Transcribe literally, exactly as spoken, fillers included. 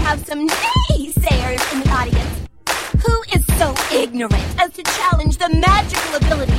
have some naysayers in the audience. Who is so ignorant as to challenge the magical ability